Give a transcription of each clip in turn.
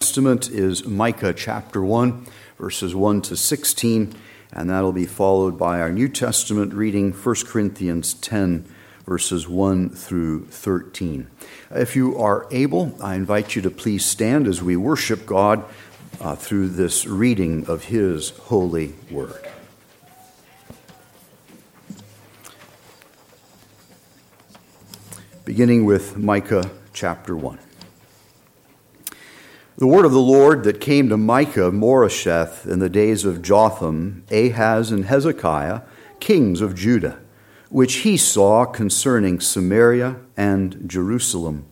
Testament is Micah chapter 1, verses 1 to 16, and that'll be followed by our New Testament reading, 1 Corinthians 10, verses 1 through 13. If you are able, I invite you to please stand as we worship God through this reading of His holy word. Beginning with Micah chapter 1. The word of the Lord that came to Micah of Moresheth in the days of Jotham, Ahaz, and Hezekiah, kings of Judah, which he saw concerning Samaria and Jerusalem.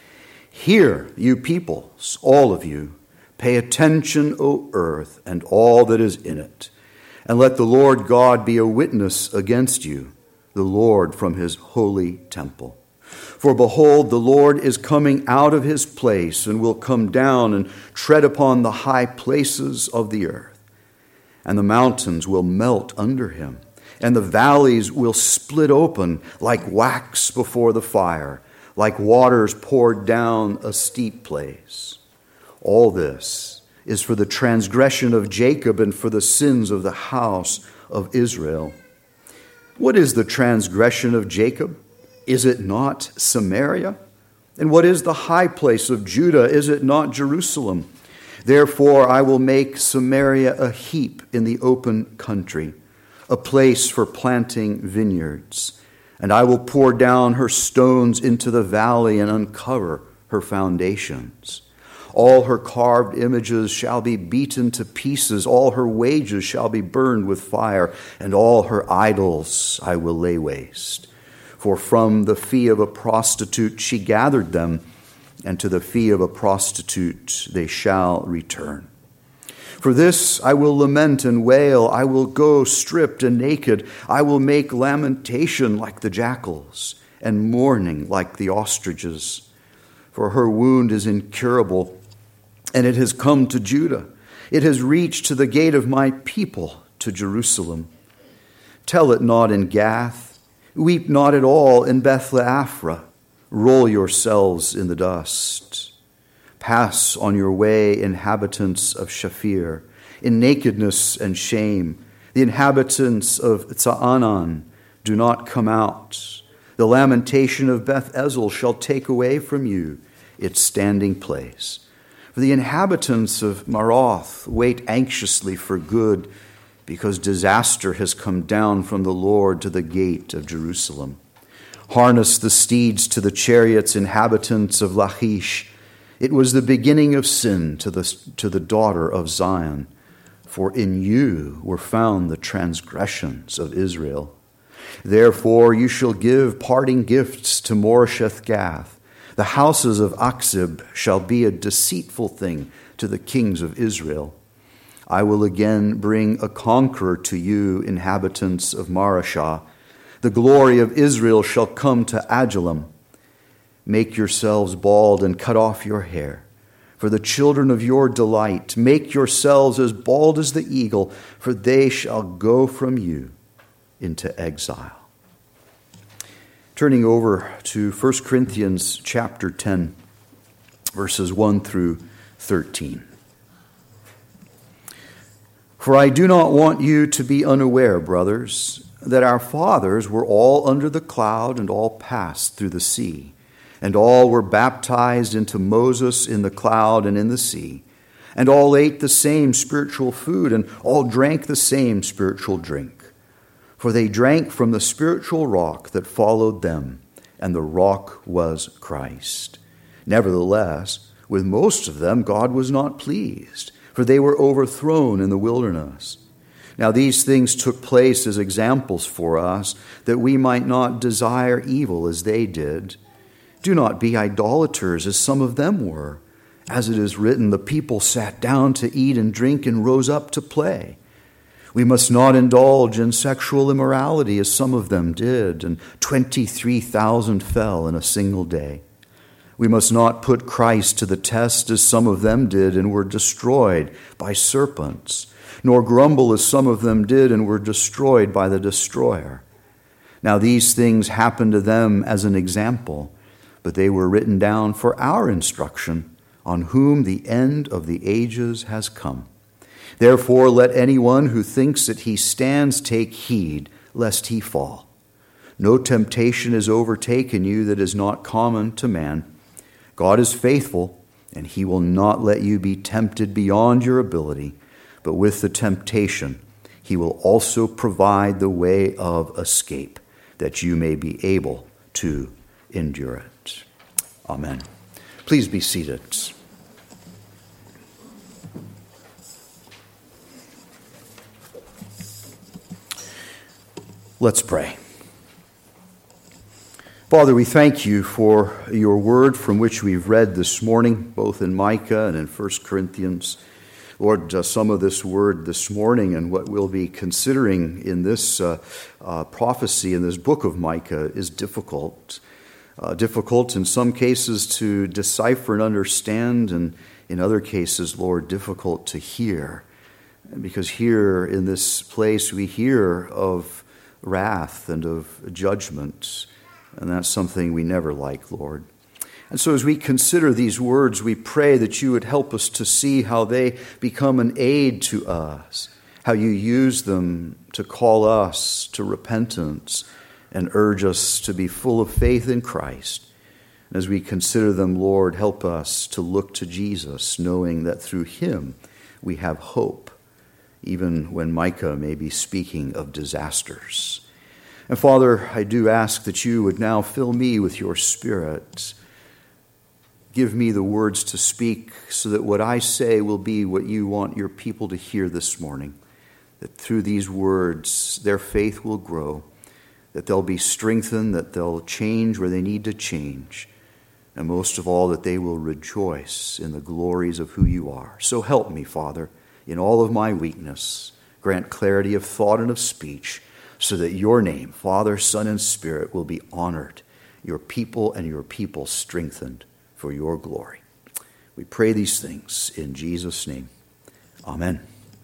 Hear, you peoples, all of you, pay attention, O earth, and all that is in it, and let the Lord God be a witness against you, the Lord from his holy temple. For behold, the Lord is coming out of his place and will come down and tread upon the high places of the earth. And the mountains will melt under him, and the valleys will split open like wax before the fire, like waters poured down a steep place. All this is for the transgression of Jacob and for the sins of the house of Israel. What is the transgression of Jacob? Is it not Samaria? And what is the high place of Judah? Is it not Jerusalem? Therefore I will make Samaria a heap in the open country, a place for planting vineyards. And I will pour down her stones into the valley and uncover her foundations. All her carved images shall be beaten to pieces. All her wages shall be burned with fire, and all her idols I will lay waste. For from the fee of a prostitute she gathered them, and to the fee of a prostitute they shall return. For this I will lament and wail. I will go stripped and naked. I will make lamentation like the jackals, and mourning like the ostriches. For her wound is incurable, and it has come to Judah. It has reached to the gate of my people, to Jerusalem. Tell it not in Gath. Weep not at all in Beth-le-Aphrah. Roll yourselves in the dust. Pass on your way, inhabitants of Shaphir, in nakedness and shame. The inhabitants of Tza'anan, do not come out. The lamentation of Beth-Ezel shall take away from you its standing place. For the inhabitants of Maroth wait anxiously for good, because disaster has come down from the Lord to the gate of Jerusalem. Harness the steeds to the chariots, inhabitants of Lachish. It was the beginning of sin to the daughter of Zion, for in you were found the transgressions of Israel. Therefore you shall give parting gifts to Moresheth Gath. The houses of Achzib shall be a deceitful thing to the kings of Israel. I will again bring a conqueror to you, inhabitants of Marashah. The glory of Israel shall come to Adullam. Make yourselves bald and cut off your hair. For the children of your delight, make yourselves as bald as the eagle, for they shall go from you into exile. Turning over to 1 Corinthians chapter 10, verses 1 through 13. For I do not want you to be unaware, brothers, that our fathers were all under the cloud and all passed through the sea, and all were baptized into Moses in the cloud and in the sea, and all ate the same spiritual food, and all drank the same spiritual drink. For they drank from the spiritual rock that followed them, and the rock was Christ. Nevertheless, with most of them God was not pleased, for they were overthrown in the wilderness. Now these things took place as examples for us, that we might not desire evil as they did. Do not be idolaters as some of them were. As it is written, the people sat down to eat and drink and rose up to play. We must not indulge in sexual immorality as some of them did, and 23,000 fell in a single day. We must not put Christ to the test as some of them did and were destroyed by serpents, nor grumble as some of them did and were destroyed by the destroyer. Now these things happened to them as an example, but they were written down for our instruction, on whom the end of the ages has come. Therefore let anyone who thinks that he stands take heed, lest he fall. No temptation has overtaken you that is not common to man. God is faithful, and he will not let you be tempted beyond your ability, but with the temptation he will also provide the way of escape, that you may be able to endure it. Amen. Please be seated. Let's pray. Father, we thank you for your word from which we've read this morning, both in Micah and in 1 Corinthians. Lord, some of this word this morning and what we'll be considering in this prophecy in this book of Micah is difficult. Difficult in some cases to decipher and understand, and in other cases, Lord, difficult to hear. Because here in this place we hear of wrath and of judgment, and that's something we never like, Lord. And so as we consider these words, we pray that you would help us to see how they become an aid to us, how you use them to call us to repentance and urge us to be full of faith in Christ. And as we consider them, Lord, help us to look to Jesus, knowing that through him we have hope, even when Micah may be speaking of disasters. And Father, I do ask that you would now fill me with your Spirit. Give me the words to speak so that what I say will be what you want your people to hear this morning. That through these words, their faith will grow, that they'll be strengthened, that they'll change where they need to change, and most of all, that they will rejoice in the glories of who you are. So help me, Father, in all of my weakness. Grant clarity of thought and of speech, so that your name, Father, Son, and Spirit, will be honored, your people and your people strengthened for your glory. We pray these things in Jesus' name. Amen.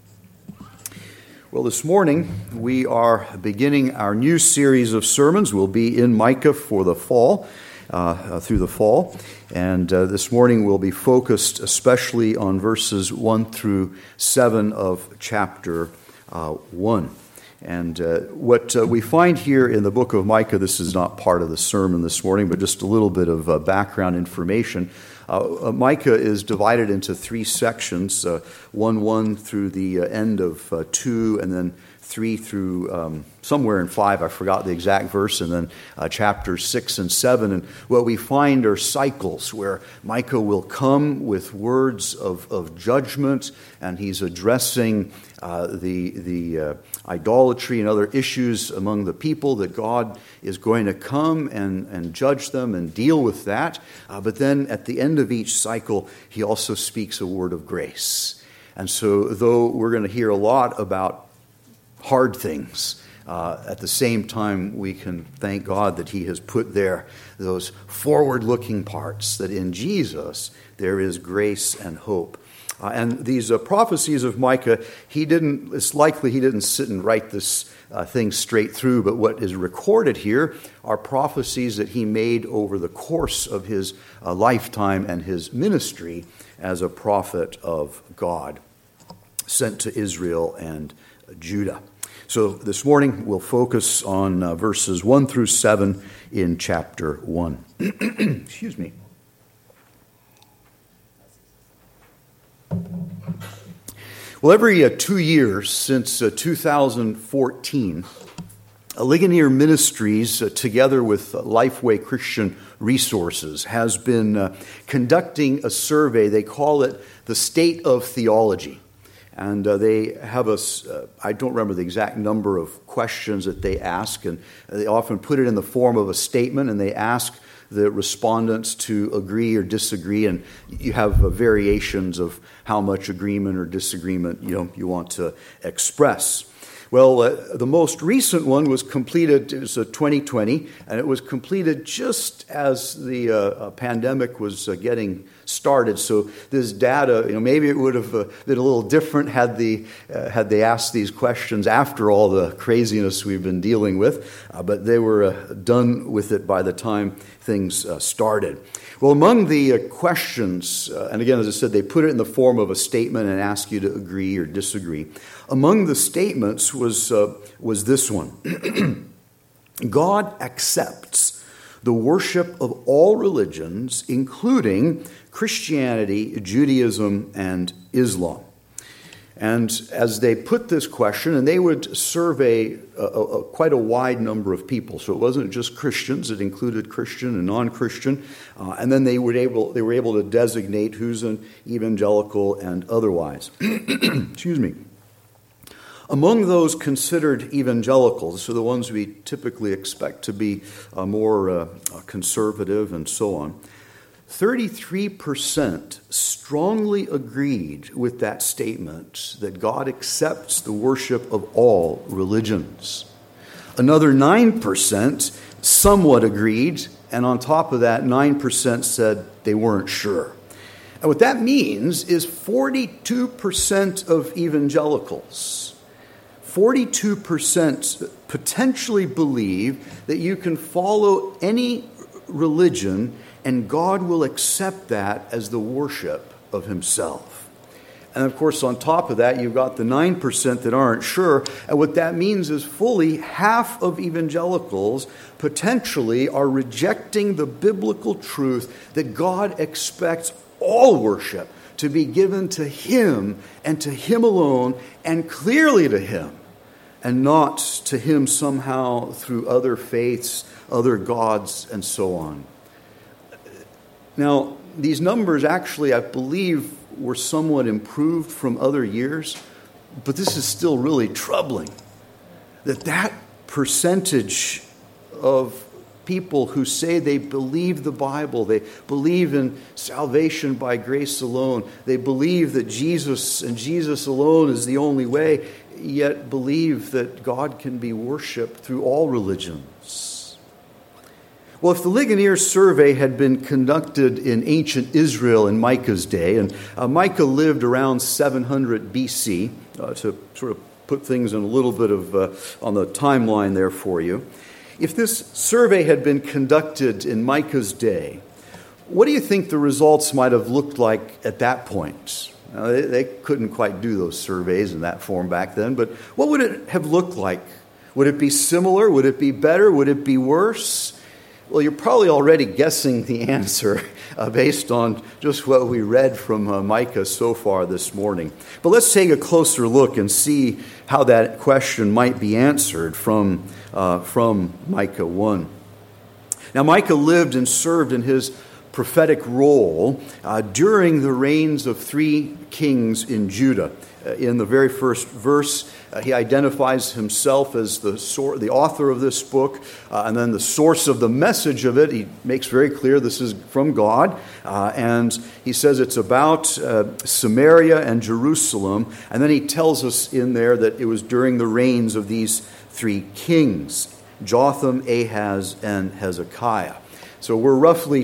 Well, this morning we are beginning our new series of sermons. We'll be in Micah for the fall, through the fall. And this morning we'll be focused especially on verses 1 through 7 of chapter 1. And what we find here in the book of Micah, this is not part of the sermon this morning, but just a little bit of background information. Micah is divided into three sections, 1 through the end of 2, and then 3 through somewhere in 5, I forgot the exact verse, and then chapters 6 and 7. And what we find are cycles where Micah will come with words of judgment, and he's addressing the idolatry and other issues among the people, that God is going to come and judge them and deal with that. But then at the end of each cycle, he also speaks a word of grace. And so though we're going to hear a lot about hard things, at the same time we can thank God that he has put there those forward-looking parts, that in Jesus there is grace and hope. And these prophecies of Micah, it's likely he didn't sit and write this thing straight through, but what is recorded here are prophecies that he made over the course of his lifetime and his ministry as a prophet of God, sent to Israel and Judah. So this morning we'll focus on verses 1 through 7 in chapter 1. Excuse me. Well, every 2 years since 2014, Ligonier Ministries, together with Lifeway Christian Resources, has been conducting a survey. They call it the State of Theology. And they have I don't remember the exact number of questions that they ask, and they often put it in the form of a statement, and they ask the respondents to agree or disagree, and you have variations of how much agreement or disagreement you want to express. Well, the most recent one was completed, it was 2020, and it was completed just as the pandemic was getting started. So this data, maybe it would have been a little different had they asked these questions after all the craziness we've been dealing with. But they were done with it by the time things started. Well, among the questions, and again, as I said, they put it in the form of a statement and ask you to agree or disagree. Among the statements was this one. God accepts the worship of all religions, including Christianity, Judaism, and Islam. And as they put this question, and they would survey quite a wide number of people, so it wasn't just Christians; it included Christian and non-Christian, and then they were able to designate who's an evangelical and otherwise. Excuse me. Among those considered evangelicals, so the ones we typically expect to be more conservative and so on, 33% strongly agreed with that statement that God accepts the worship of all religions. Another 9% somewhat agreed, and on top of that, 9% said they weren't sure. And what that means is 42% of evangelicals, 42% potentially believe that you can follow any religion and God will accept that as the worship of himself. And of course, on top of that, you've got the 9% that aren't sure. And what that means is fully half of evangelicals potentially are rejecting the biblical truth that God expects all worship to be given to him and to him alone and clearly to him, and not to him somehow through other faiths, other gods, and so on. Now, these numbers actually, I believe, were somewhat improved from other years, but this is still really troubling, that percentage of people who say they believe the Bible, they believe in salvation by grace alone, they believe that Jesus and Jesus alone is the only way, yet believe that God can be worshipped through all religions. Well, if the Ligonier survey had been conducted in ancient Israel in Micah's day, and Micah lived around 700 BC, to sort of put things in a little bit of on the timeline there for you. If this survey had been conducted in Micah's day, what do you think the results might have looked like at that point? Now, they couldn't quite do those surveys in that form back then, but what would it have looked like? Would it be similar? Would it be better? Would it be worse? Well, you're probably already guessing the answer based on just what we read from Micah so far this morning. But let's take a closer look and see how that question might be answered from Micah 1. Now, Micah lived and served in his prophetic role during the reigns of 3 kings in Judah. In the very first verse, he identifies himself as the author of this book, and then the source of the message of it. He makes very clear this is from God, and he says it's about Samaria and Jerusalem, and then he tells us in there that it was during the reigns of these 3 kings, Jotham, Ahaz, and Hezekiah. So we're roughly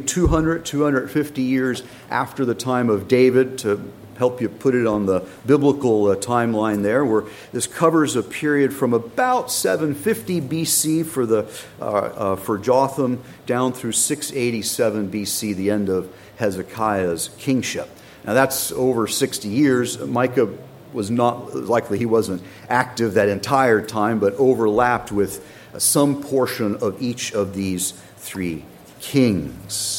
250 years after the time of David, to help you put it on the biblical timeline there, where this covers a period from about 750 BC for Jotham down through 687 BC, the end of Hezekiah's kingship. Now that's over 60 years. Micah was not, likely he wasn't active that entire time, but overlapped with some portion of each of these 3 kings.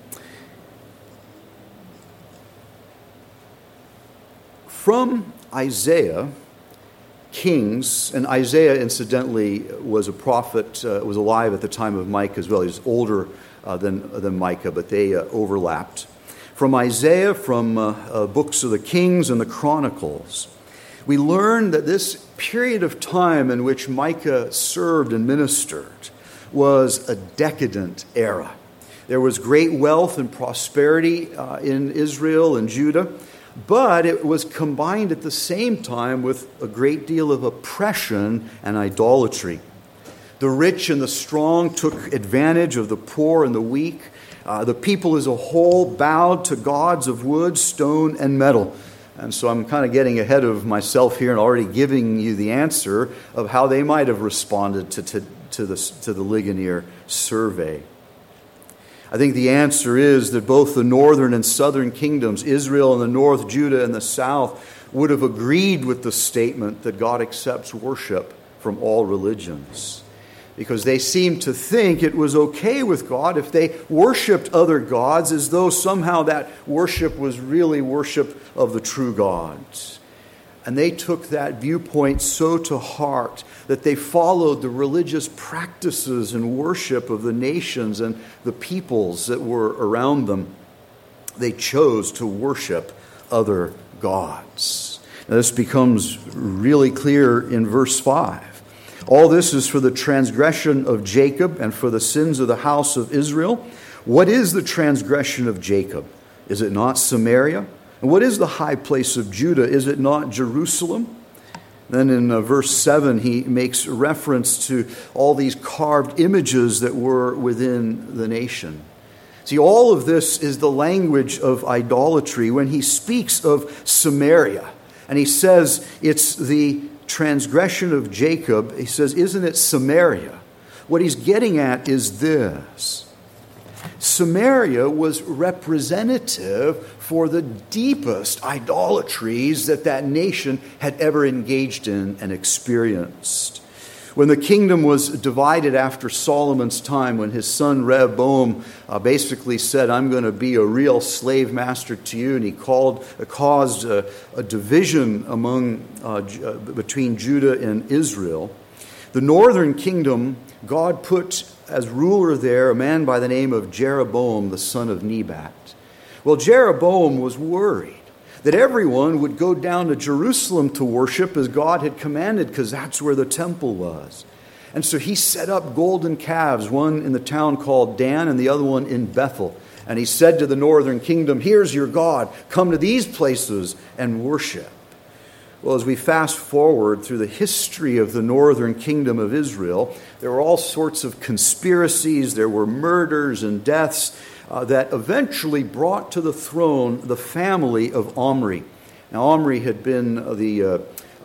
From Isaiah, kings, and Isaiah incidentally was a prophet, was alive at the time of Micah as well. He was older than Micah, but they overlapped. From Isaiah, from books of the Kings and the Chronicles, we learn that this period of time in which Micah served and ministered was a decadent era. There was great wealth and prosperity in Israel and Judah, but it was combined at the same time with a great deal of oppression and idolatry. The rich and the strong took advantage of the poor and the weak, The people as a whole bowed to gods of wood, stone, and metal. And so I'm kind of getting ahead of myself here and already giving you the answer of how they might have responded to the Ligonier survey. I think the answer is that both the northern and southern kingdoms, Israel in the north, Judah in the south, would have agreed with the statement that God accepts worship from all religions. Because they seemed to think it was okay with God if they worshipped other gods as though somehow that worship was really worship of the true God. And they took that viewpoint so to heart that they followed the religious practices and worship of the nations and the peoples that were around them. They chose to worship other gods. Now, this becomes really clear in verse 5. All this is for the transgression of Jacob and for the sins of the house of Israel. What is the transgression of Jacob? Is it not Samaria? And what is the high place of Judah? Is it not Jerusalem? Then in verse 7, he makes reference to all these carved images that were within the nation. See, all of this is the language of idolatry when he speaks of Samaria. And he says it's the transgression of Jacob. He says, isn't it Samaria? What he's getting at is this. Samaria was representative for the deepest idolatries that nation had ever engaged in and experienced. When the kingdom was divided after Solomon's time, when his son Rehoboam basically said, I'm going to be a real slave master to you, and he caused a division between Judah and Israel, the northern kingdom, God put as ruler there a man by the name of Jeroboam, the son of Nebat. Well, Jeroboam was worried that everyone would go down to Jerusalem to worship as God had commanded, because that's where the temple was. And so he set up golden calves, one in the town called Dan and the other one in Bethel. And he said to the northern kingdom, here's your God, come to these places and worship. Well, as we fast forward through the history of the northern kingdom of Israel, there were all sorts of conspiracies, there were murders and deaths that eventually brought to the throne the family of Omri. Now, Omri had been the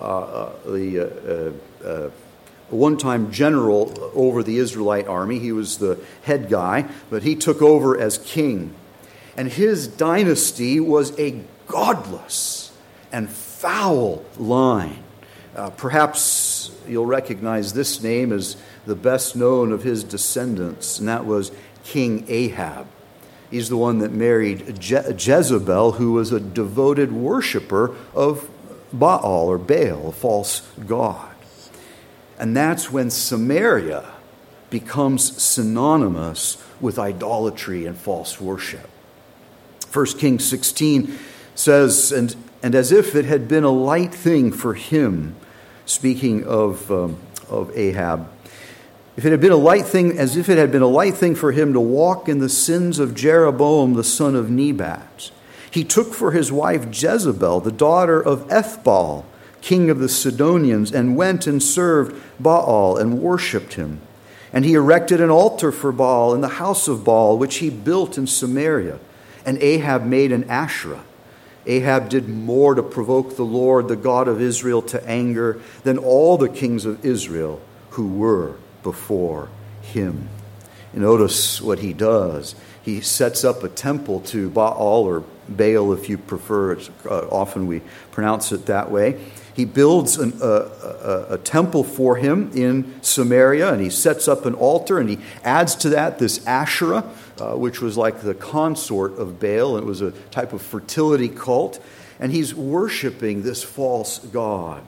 one-time general over the Israelite army. He was the head guy, but he took over as king. And his dynasty was a godless and foul line. Perhaps you'll recognize this name as the best known of his descendants, and that was King Ahab. He's the one that married Jezebel, who was a devoted worshiper of Baal or Baal, a false god. And that's when Samaria becomes synonymous with idolatry and false worship. 1 Kings 16 says, and as if it had been a light thing for him, speaking of Ahab, as if it had been a light thing for him to walk in the sins of Jeroboam, the son of Nebat, he took for his wife Jezebel, the daughter of Ethbaal, king of the Sidonians, and went and served Baal and worshipped him. And he erected an altar for Baal in the house of Baal, which he built in Samaria. And Ahab made an Asherah. Ahab did more to provoke the Lord, the God of Israel, to anger than all the kings of Israel who were before him. You notice what he does. He sets up a temple to Baal, or Baal if you prefer. Often we pronounce it that way. He builds a temple for him in Samaria, and he sets up an altar, and he adds to that this Asherah, which was like the consort of Baal. It was a type of fertility cult, and he's worshiping this false god.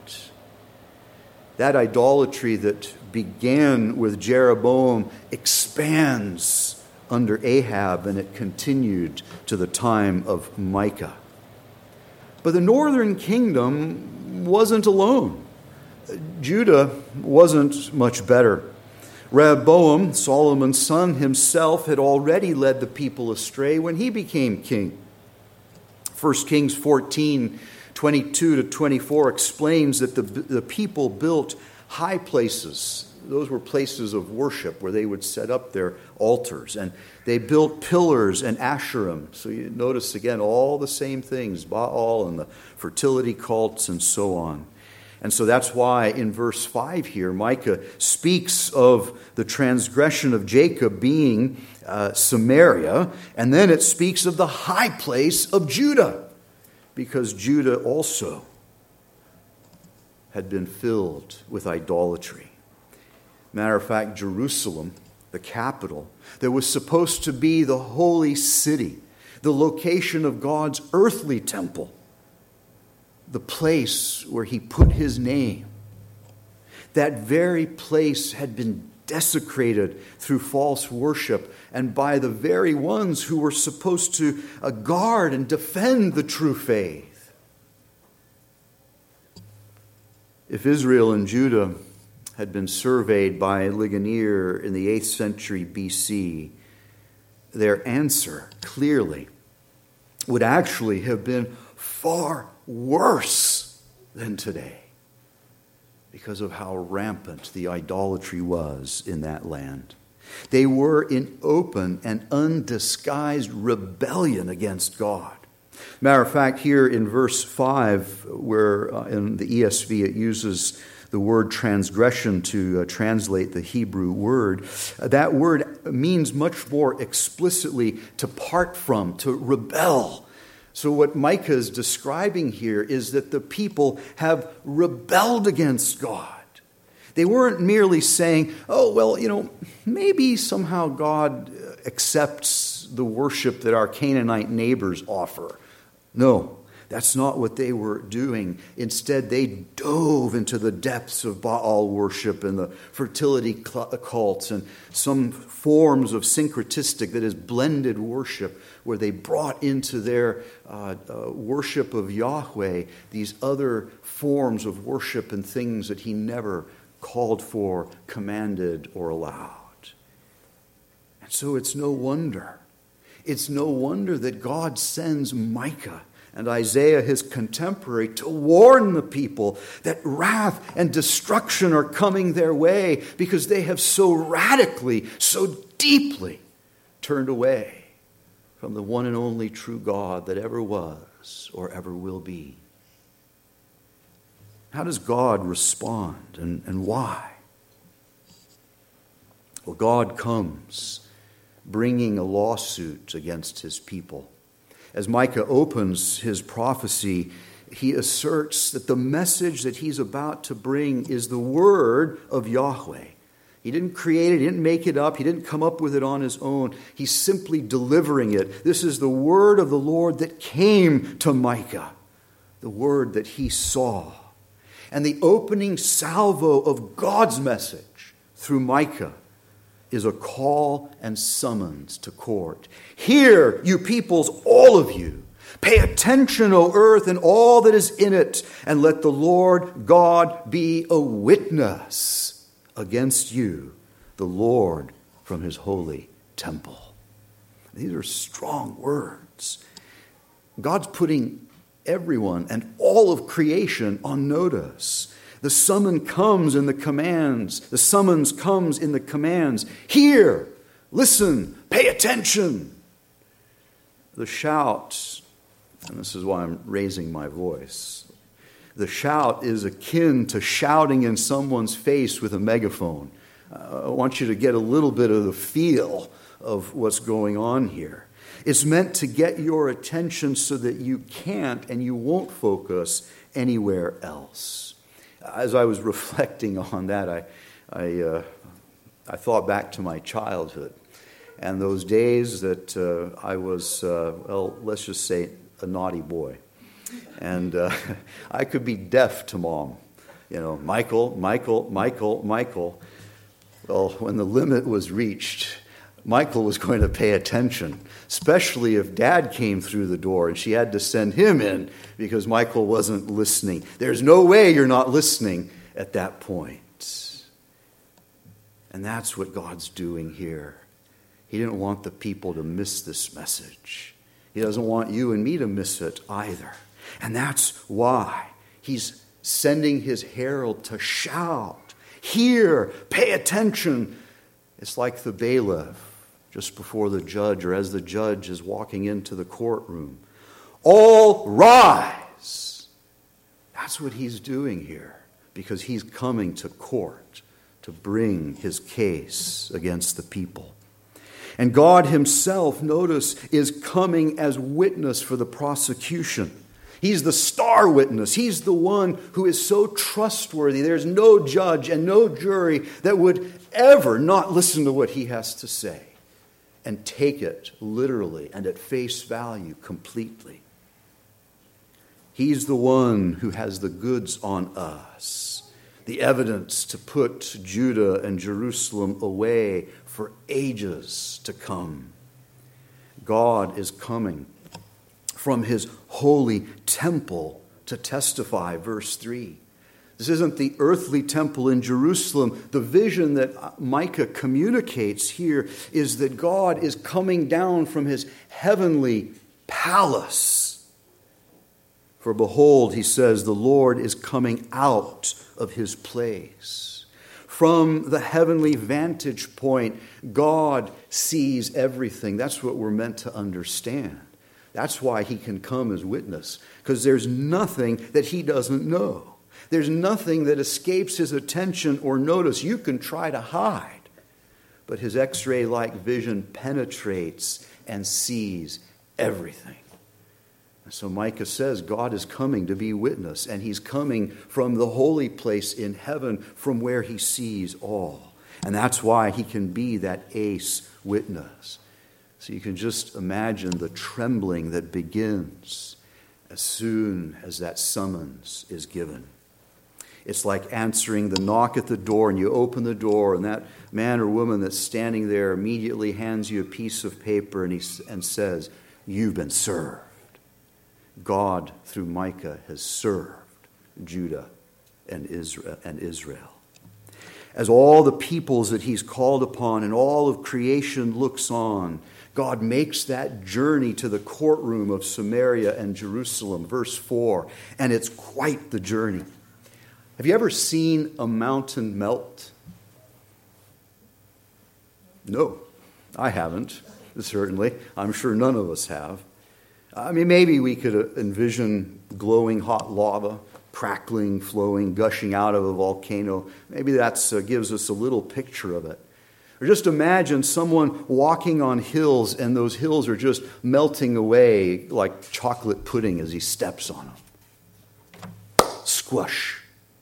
That idolatry that began with Jeroboam expands under Ahab, and it continued to the time of Micah. But the northern kingdom wasn't alone. Judah wasn't much better. Rehoboam, Solomon's son himself, had already led the people astray when he became king. 1 Kings 14, 22 to 24 explains that the people built high places. Those were places of worship where they would set up their altars. And they built pillars and Asherim. So you notice again all the same things, Baal and the fertility cults and so on. And so that's why in verse 5 here, Micah speaks of the transgression of Jacob being Samaria. And then it speaks of the high place of Judah, because Judah also had been filled with idolatry. Matter of fact, Jerusalem, the capital, that was supposed to be the holy city, the location of God's earthly temple, the place where he put his name, that very place had been desecrated through false worship and by the very ones who were supposed to guard and defend the true faith. If Israel and Judah had been surveyed by Ligonier in the 8th century BC, their answer clearly would actually have been far worse than today because of how rampant the idolatry was in that land. They were in open and undisguised rebellion against God. Matter of fact, here in verse 5, where in the ESV it uses the word transgression to translate the Hebrew word, that word means much more explicitly to part from, to rebel. So what Micah is describing here is that the people have rebelled against God. They weren't merely saying, oh, well, maybe somehow God accepts the worship that our Canaanite neighbors offer. No, that's not what they were doing. Instead, they dove into the depths of Baal worship and the fertility cults and some forms of syncretistic, that is, blended worship, where they brought into their worship of Yahweh these other forms of worship and things that he never called for, commanded, or allowed. And so it's no wonder that God sends Micah and Isaiah, his contemporary, to warn the people that wrath and destruction are coming their way because they have so radically, so deeply turned away from the one and only true God that ever was or ever will be. How does God respond and why? Well, God comes bringing a lawsuit against his people. As Micah opens his prophecy, he asserts that the message that he's about to bring is the word of Yahweh. He didn't create it, he didn't make it up, he didn't come up with it on his own. He's simply delivering it. This is the word of the Lord that came to Micah, the word that he saw. And the opening salvo of God's message through Micah is a call and summons to court. Hear, you peoples, all of you. Pay attention, O earth, and all that is in it, and let the Lord God be a witness against you, the Lord from his holy temple. These are strong words. God's putting everyone and all of creation on notice. The summons comes in the commands. The summons comes in the commands. Hear, listen, pay attention. The shout, and this is why I'm raising my voice, the shout is akin to shouting in someone's face with a megaphone. I want you to get a little bit of the feel of what's going on here. It's meant to get your attention so that you can't and you won't focus anywhere else. As I was reflecting on that, I thought back to my childhood and those days that I was, let's just say, a naughty boy. And I could be deaf to Mom. Michael, Michael, Michael, Michael. Well, when the limit was reached, Michael was going to pay attention, especially if Dad came through the door and she had to send him in because Michael wasn't listening. There's no way you're not listening at that point. And that's what God's doing here. He didn't want the people to miss this message. He doesn't want you and me to miss it either. And that's why he's sending his herald to shout Hear, pay attention. It's like the bailiff just before the judge, or as the judge is walking into the courtroom. All rise. That's what he's doing here, because he's coming to court to bring his case against the people. And God himself, notice, is coming as witness for the prosecution. He's the star witness. He's the one who is so trustworthy. There's no judge and no jury that would ever not listen to what he has to say and take it literally and at face value completely. He's the one who has the goods on us, the evidence to put Judah and Jerusalem away for ages to come. God is coming from his holy temple to testify, verse 3. This isn't the earthly temple in Jerusalem. The vision that Micah communicates here is that God is coming down from his heavenly palace. For behold, he says, the Lord is coming out of his place. From the heavenly vantage point, God sees everything. That's what we're meant to understand. That's why he can come as witness, because there's nothing that he doesn't know. There's nothing that escapes his attention or notice. You can try to hide, but his X-ray-like vision penetrates and sees everything. And so Micah says God is coming to be witness, and he's coming from the holy place in heaven from where he sees all. And that's why he can be that ace witness. So you can just imagine the trembling that begins as soon as that summons is given. It's like answering the knock at the door, and you open the door, and that man or woman that's standing there immediately hands you a piece of paper and says, "You've been served." God, through Micah, has served Judah and Israel. As all the peoples that he's called upon and all of creation looks on, God makes that journey to the courtroom of Samaria and Jerusalem, verse 4, and it's quite the journey. Have you ever seen a mountain melt? No, I haven't, certainly. I'm sure none of us have. I mean, maybe we could envision glowing hot lava, crackling, flowing, gushing out of a volcano. Maybe that gives us a little picture of it. Or just imagine someone walking on hills, and those hills are just melting away like chocolate pudding as he steps on them. Squash.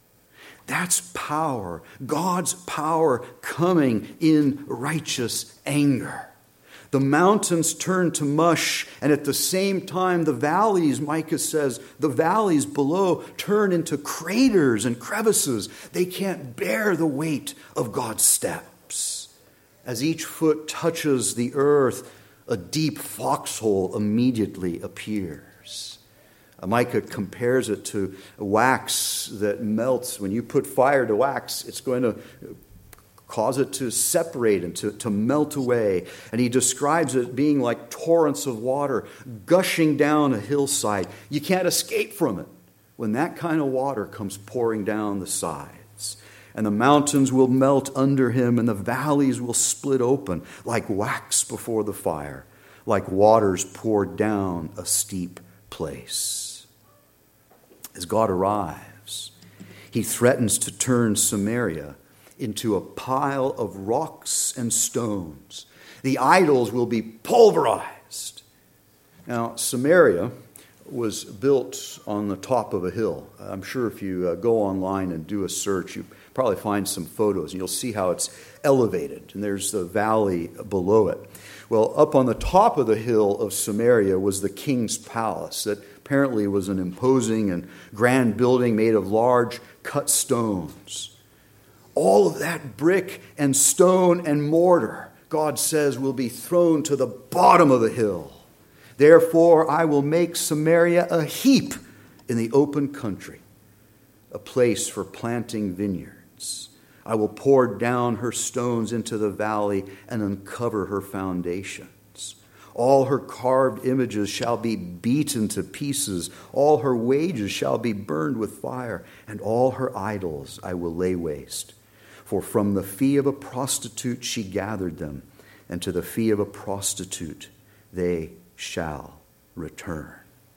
That's power. God's power coming in righteous anger. The mountains turn to mush, and at the same time, the valleys, Micah says, the valleys below turn into craters and crevices. They can't bear the weight of God's steps. As each foot touches the earth, a deep foxhole immediately appears. Micah compares it to wax that melts. When you put fire to wax, it's going to cause it to separate and to melt away. And he describes it being like torrents of water gushing down a hillside. You can't escape from it when that kind of water comes pouring down the sides. And the mountains will melt under him, and the valleys will split open like wax before the fire, like waters poured down a steep place. As God arrives, he threatens to turn Samaria into a pile of rocks and stones. The idols will be pulverized. Now, Samaria was built on the top of a hill. I'm sure if you go online and do a search, you probably find some photos, and you'll see how it's elevated, and there's the valley below it. Well, up on the top of the hill of Samaria was the king's palace that apparently was an imposing and grand building made of large cut stones. All of that brick and stone and mortar, God says, will be thrown to the bottom of the hill. Therefore, I will make Samaria a heap in the open country, a place for planting vineyards. I will pour down her stones into the valley and uncover her foundations. All her carved images shall be beaten to pieces. All her wages shall be burned with fire, and all her idols I will lay waste. For from the fee of a prostitute she gathered them, and to the fee of a prostitute they shall return.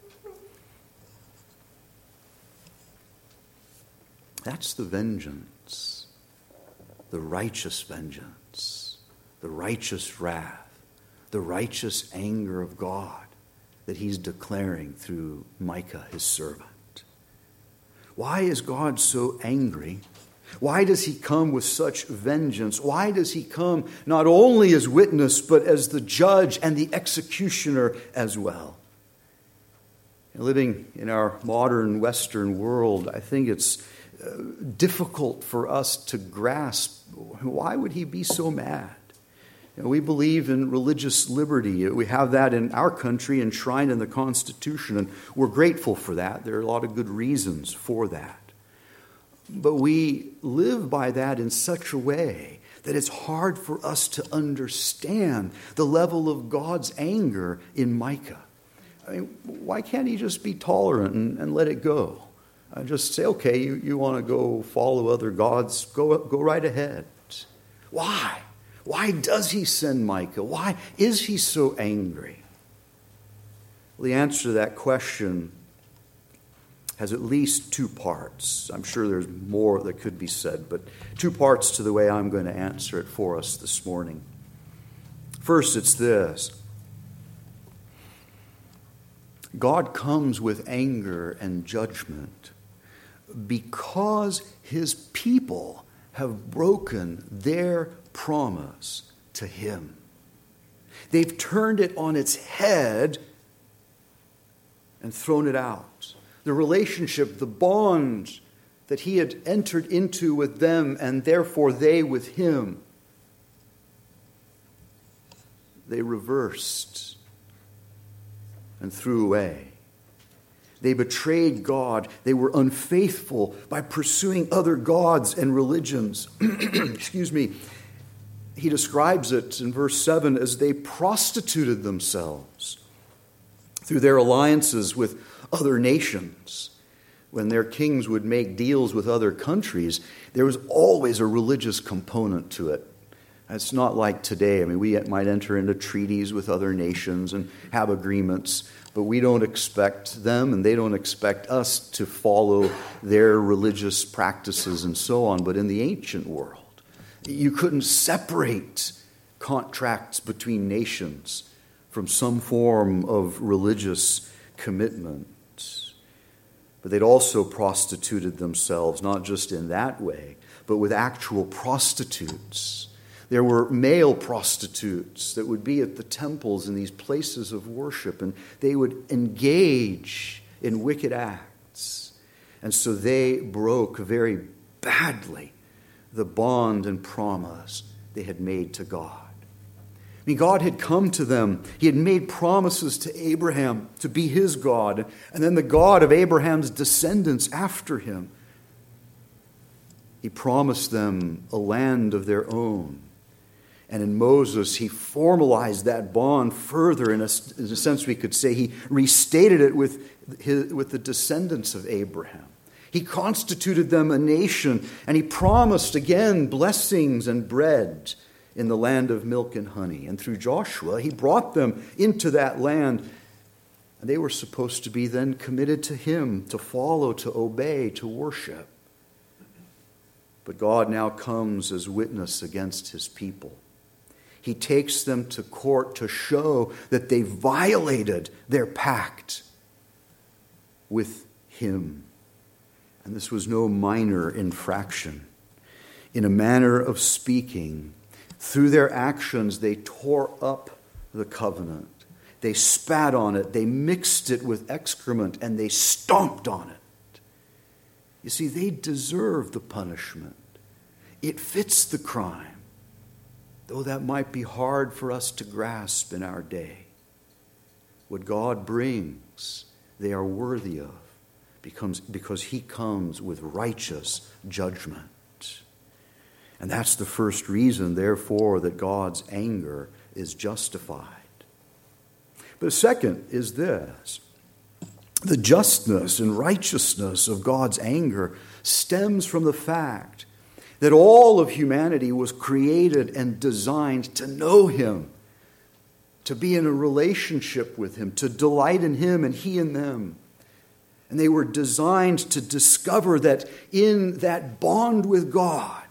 That's the vengeance, the righteous vengeance, the righteous wrath, the righteous anger of God that he's declaring through Micah, his servant. Why is God so angry? Why does he come with such vengeance? Why does he come not only as witness, but as the judge and the executioner as well? Living in our modern Western world, I think it's difficult for us to grasp, why would he be so mad? We believe in religious liberty. We have that in our country enshrined in the Constitution, and we're grateful for that. There are a lot of good reasons for that. But we live by that in such a way that it's hard for us to understand the level of God's anger in Micah. I mean, why can't he just be tolerant and let it go? Just say, okay, you want to go follow other gods, go right ahead. Why? Why does he send Micah? Why is he so angry? Well, the answer to that question has at least two parts. I'm sure there's more that could be said, but two parts to the way I'm going to answer it for us this morning. First, it's this. God comes with anger and judgment because his people have broken their promise to him. They've turned it on its head and thrown it out. The relationship, the bond that he had entered into with them and therefore they with him, they reversed and threw away. They betrayed God. They were unfaithful by pursuing other gods and religions. Excuse me. He describes it in verse 7 as they prostituted themselves through their alliances with other nations. When their kings would make deals with other countries, there was always a religious component to it. It's not like today. I mean, we might enter into treaties with other nations and have agreements, but we don't expect them and they don't expect us to follow their religious practices and so on. But in the ancient world, you couldn't separate contracts between nations from some form of religious commitment. But they'd also prostituted themselves, not just in that way, but with actual prostitutes. There were male prostitutes that would be at the temples in these places of worship, and they would engage in wicked acts. And so they broke very badly the bond and promise they had made to God. I mean, God had come to them. He had made promises to Abraham to be his God, and then the God of Abraham's descendants after him. He promised them a land of their own. And in Moses, he formalized that bond further. In a sense, we could say he restated it with the descendants of Abraham. He constituted them a nation, and he promised again blessings and bread in the land of milk and honey. And through Joshua, he brought them into that land. And they were supposed to be then committed to him, to follow, to obey, to worship. But God now comes as witness against his people. He takes them to court to show that they violated their pact with him. And this was no minor infraction. In a manner of speaking, through their actions, they tore up the covenant. They spat on it, they mixed it with excrement, and they stomped on it. You see, they deserve the punishment. It fits the crime. Though that might be hard for us to grasp in our day. What God brings, they are worthy of, because he comes with righteous judgment. And that's the first reason, therefore, that God's anger is justified. But the second is this. The justness and righteousness of God's anger stems from the fact that all of humanity was created and designed to know him, to be in a relationship with him, to delight in him and he in them. And they were designed to discover that in that bond with God,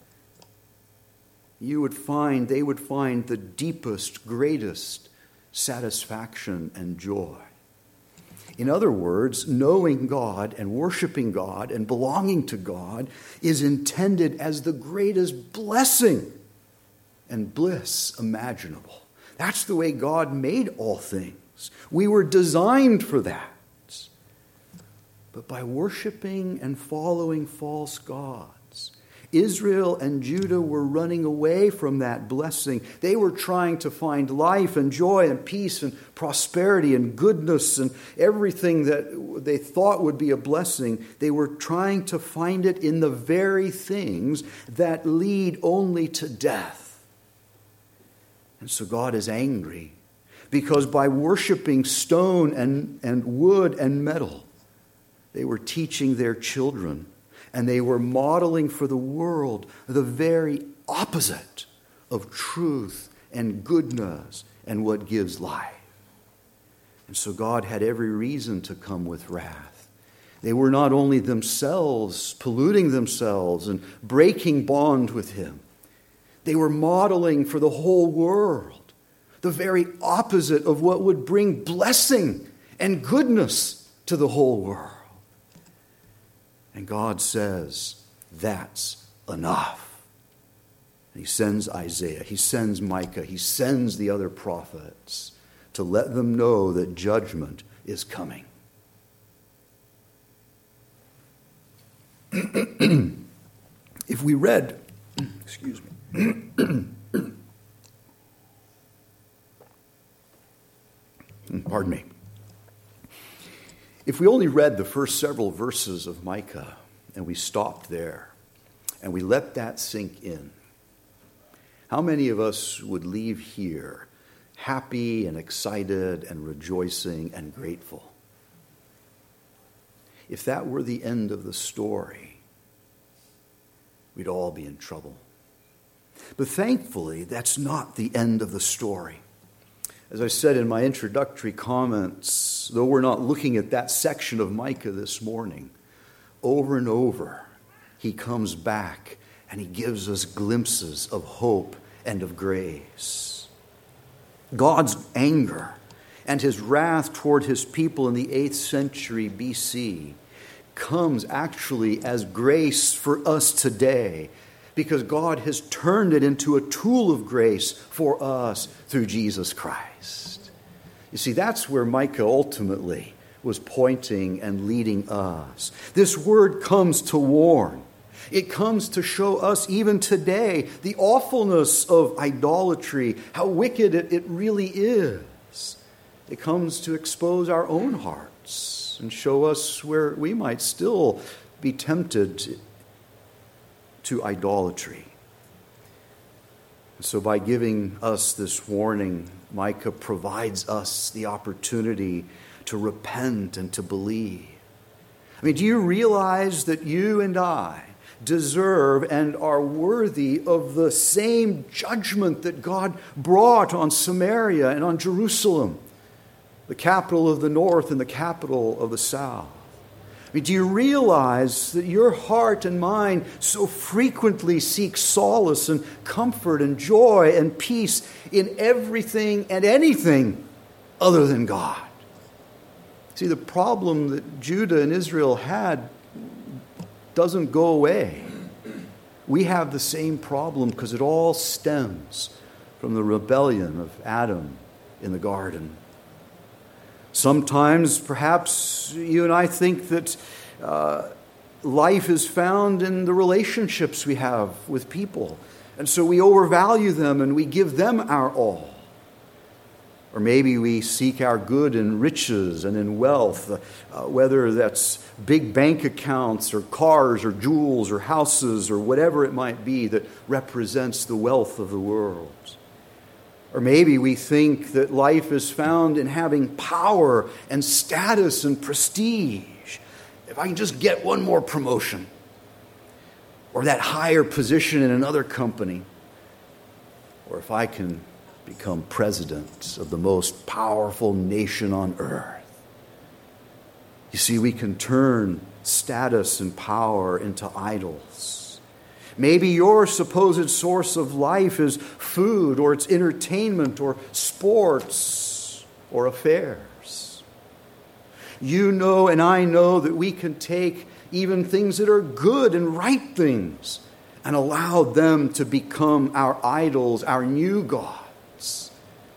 they would find the deepest, greatest satisfaction and joy. In other words, knowing God and worshiping God and belonging to God is intended as the greatest blessing and bliss imaginable. That's the way God made all things. We were designed for that. But by worshiping and following false gods, Israel and Judah were running away from that blessing. They were trying to find life and joy and peace and prosperity and goodness and everything that they thought would be a blessing. They were trying to find it in the very things that lead only to death. And so God is angry because by worshiping stone and wood and metal, they were teaching their children, and they were modeling for the world the very opposite of truth and goodness and what gives life. And so God had every reason to come with wrath. They were not only themselves polluting themselves and breaking bond with him, they were modeling for the whole world the very opposite of what would bring blessing and goodness to the whole world. And God says, that's enough. And he sends Isaiah, he sends Micah, he sends the other prophets to let them know that judgment is coming. If we read, excuse me, pardon me. If we only read the first several verses of Micah and we stopped there and we let that sink in, how many of us would leave here happy and excited and rejoicing and grateful? If that were the end of the story, we'd all be in trouble. But thankfully, that's not the end of the story. As I said in my introductory comments, though we're not looking at that section of Micah this morning, over and over, he comes back and he gives us glimpses of hope and of grace. God's anger and his wrath toward his people in the 8th century BC comes actually as grace for us today, because God has turned it into a tool of grace for us through Jesus Christ. You see, that's where Micah ultimately was pointing and leading us. This word comes to warn. It comes to show us even today the awfulness of idolatry, how wicked it really is. It comes to expose our own hearts and show us where we might still be tempted to idolatry. So by giving us this warning, Micah provides us the opportunity to repent and to believe. I mean, do you realize that you and I deserve and are worthy of the same judgment that God brought on Samaria and on Jerusalem, the capital of the north and the capital of the south? I mean, do you realize that your heart and mind so frequently seek solace and comfort and joy and peace in everything and anything other than God? See, the problem that Judah and Israel had doesn't go away. We have the same problem because it all stems from the rebellion of Adam in the garden. Sometimes, perhaps, you and I think that life is found in the relationships we have with people. And so we overvalue them and we give them our all. Or maybe we seek our good in riches and in wealth, whether that's big bank accounts or cars or jewels or houses or whatever it might be that represents the wealth of the world. Or maybe we think that life is found in having power and status and prestige. If I can just get one more promotion. or that higher position in another company, or if I can become president of the most powerful nation on earth. You see, we can turn status and power into idols. Maybe your supposed source of life is food, or it's entertainment, or sports, or affairs. You know and I know that we can take even things that are good and right things and allow them to become our idols, our new gods.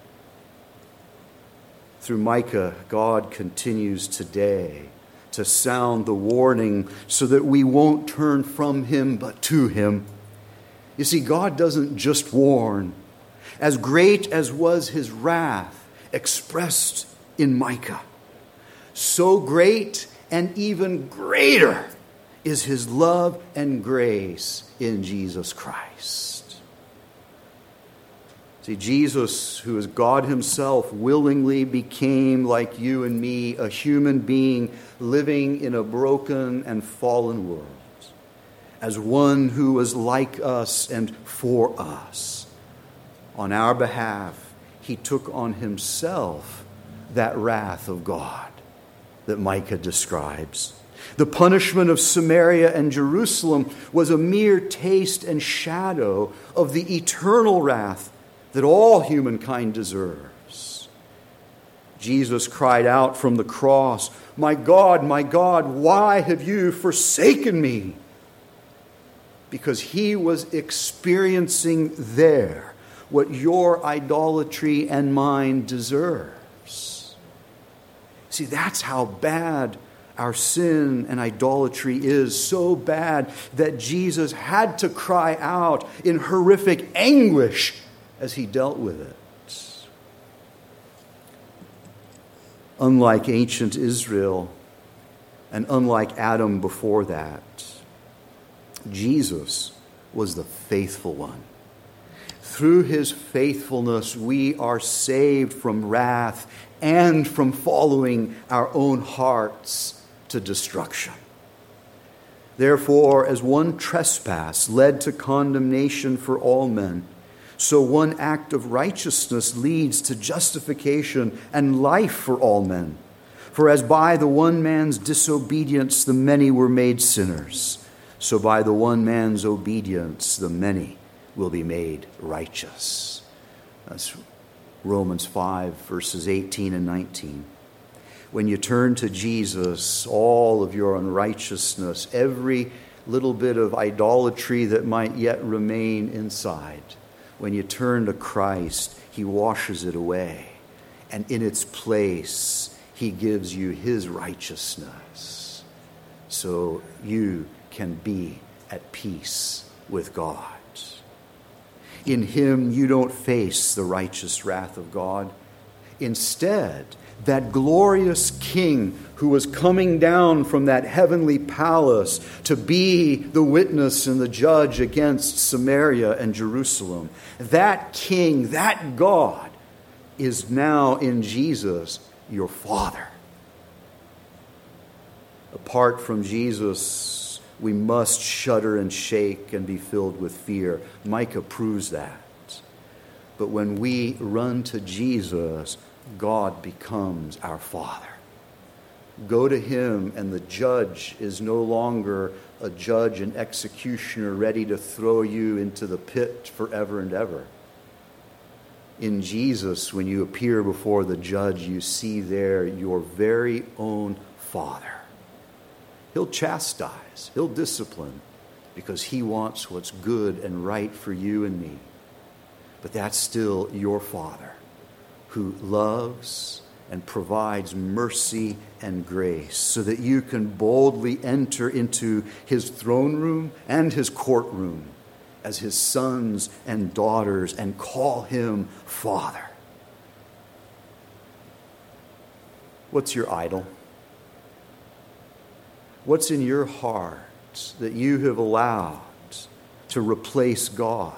Through Micah, God continues today to sound the warning so that we won't turn from him but to him. You see, God doesn't just warn. As great as was his wrath expressed in Micah, so great and even greater is his love and grace in Jesus Christ. See, Jesus, who is God himself, willingly became like you and me, a human being living in a broken and fallen world, as one who was like us and for us. On our behalf, he took on himself that wrath of God that Micah describes. The punishment of Samaria and Jerusalem was a mere taste and shadow of the eternal wrath that all humankind deserves. Jesus cried out from the cross, my God, why have you forsaken me?" Because he was experiencing there what your idolatry and mine deserves. See, that's how bad our sin and idolatry is, so bad that Jesus had to cry out in horrific anguish as he dealt with it. Unlike ancient Israel and unlike Adam before that, Jesus was the faithful one. Through his faithfulness, we are saved from wrath and from following our own hearts to destruction. Therefore, as one trespass led to condemnation for all men, so one act of righteousness leads to justification and life for all men. For as by the one man's disobedience the many were made sinners, so by the one man's obedience the many will be made righteous. That's Romans 5, verses 18 and 19. When you turn to Jesus, all of your unrighteousness, every little bit of idolatry that might yet remain inside, when you turn to Christ, he washes it away. And in its place, he gives you his righteousness. So you can be at peace with God. In him, you don't face the righteous wrath of God. Instead, that glorious king who was coming down from that heavenly palace to be the witness and the judge against Samaria and Jerusalem, that king, that God, is now in Jesus your Father. Apart from Jesus, we must shudder and shake and be filled with fear. Micah proves that. But when we run to Jesus, God becomes our Father. Go to him, and the judge is no longer a judge and executioner ready to throw you into the pit forever and ever. In Jesus, when you appear before the judge, you see there your very own Father. He'll chastise, he'll discipline, because he wants what's good and right for you and me. But that's still your Father, who loves and provides mercy and grace so that you can boldly enter into his throne room and his courtroom as his sons and daughters and call him Father. What's your idol? What's in your heart that you have allowed to replace God?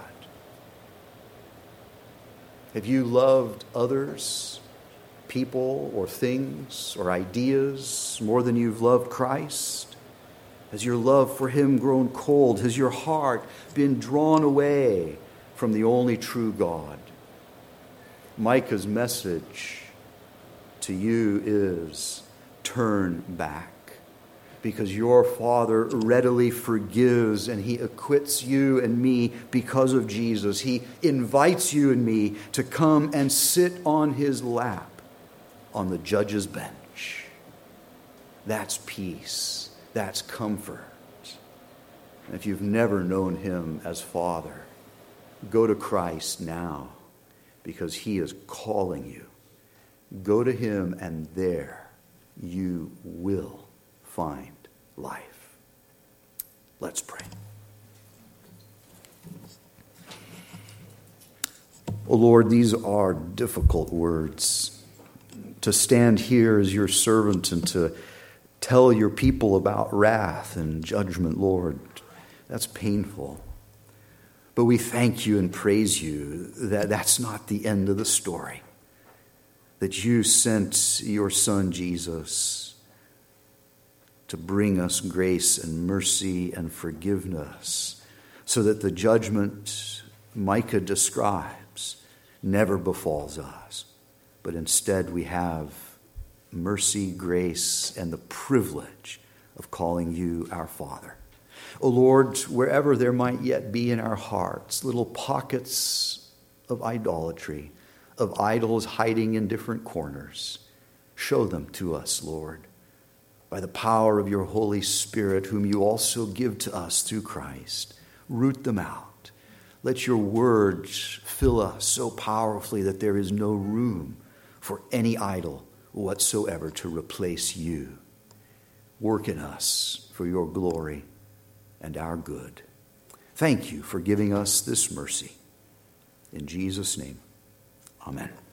Have you loved others, people or things or ideas more than you've loved Christ? Has your love for him grown cold? Has your heart been drawn away from the only true God? Micah's message to you is turn back, because your Father readily forgives and he acquits you and me because of Jesus. He invites you and me to come and sit on his lap on the judge's bench. That's peace. That's comfort. And if you've never known him as Father, go to Christ now, because he is calling you. Go to him, and there you will find life. Let's pray. Oh Lord, these are difficult words. To stand here as your servant and to tell your people about wrath and judgment, Lord, that's painful. But we thank you and praise you that that's not the end of the story. That you sent your Son Jesus to bring us grace and mercy and forgiveness, so that the judgment Micah describes never befalls us, but instead we have mercy, grace, and the privilege of calling you our Father. O Lord, wherever there might yet be in our hearts little pockets of idolatry, of idols hiding in different corners, show them to us, Lord, by the power of your Holy Spirit, whom you also give to us through Christ. Root them out. Let your word fill us so powerfully that there is no room for any idol whatsoever to replace you. Work in us for your glory and our good. Thank you for giving us this mercy. In Jesus' name, amen.